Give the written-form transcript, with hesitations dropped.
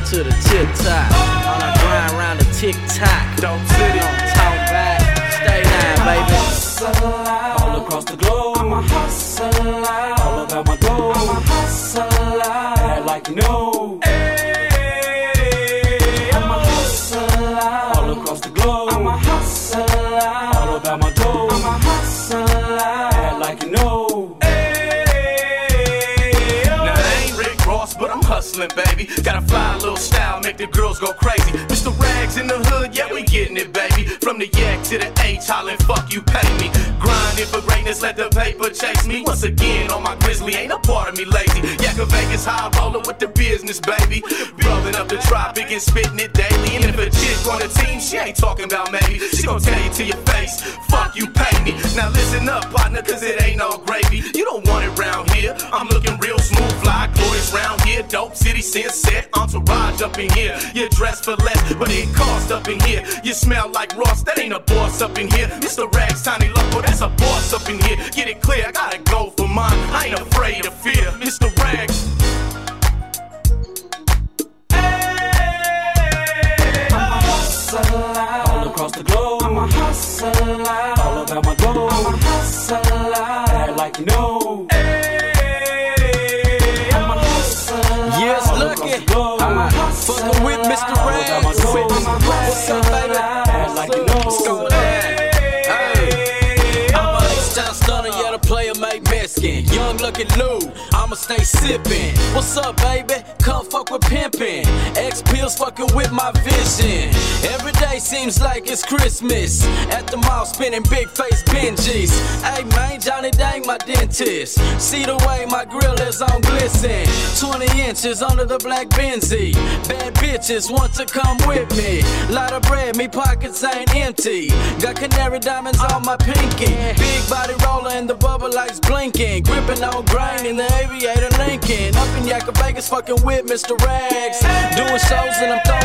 to the tip top. On a grind round the tick tock. Dope City. Don't talk back. Stay down, baby. All across the globe, I'm a hustler. All about my goals, I'm a hustler. Act like you know. I'm a hustler. All across the globe, I'm a hustler. All about my goals, I'm a hustler. Act like you know. Now I ain't Rick Ross, but I'm hustling, baby. Got a fly little style, make the girls go crazy. Mr. Rags in the hood, yeah, we getting it, baby. From the yak to the H, hollin', fuck you, pay me. Grinding for greatness, let the paper chase me. Once again, on my grizzly, ain't a part of me lazy. Yak of Vegas, high roller with the business, baby. Rolling up the tropic and spitting it daily. And if a chick on the team, she ain't talking about maybe. She gon' tell you to your face, fuck you, pay me. Now listen up, partner, cause it ain't no gravy. You don't want it round here. I'm looking real smooth, fly, glorious round here. Dope City, sunset, entourage up in here. You dress for less, but it cost up in here. You smell like Ross, that ain't a boss up in here. Mr. Rags, Tiny Loco, that's a boss up in here. Get it clear, I gotta go for mine. I ain't afraid of fear, Mr. Rags. I'm a hustler. All across the globe, I'm a hustler. All about my goals, I'm a hustler. Act like you know. I'm a hustler. Yes, lucky. I'm fucking with Mr. Rags. What's up, baby? Act like you know. What's going on? Hey, I'm a H-Town stunner, yeah, the player made Mexican. Young Lucky Lou, I'ma stay sippin'. What's up, baby? Come fuck with pimpin'. X-Pills fucking with my vision. Every day seems like it's Christmas. At the mall spinning big face Benjis. Hey man, Johnny Dang my dentist. See the way my grill is on glisten. 20 inches under the black Benzie. Bad bitches want to come with me. Lot of bread, me pockets ain't empty. Got canary diamonds on my pinky. Big body roller and the bubble lights blinking. Gripping on grain in the aviator Lincoln. Up in Yak of Vegas fucking with Mr. Rags. Doing shows and I'm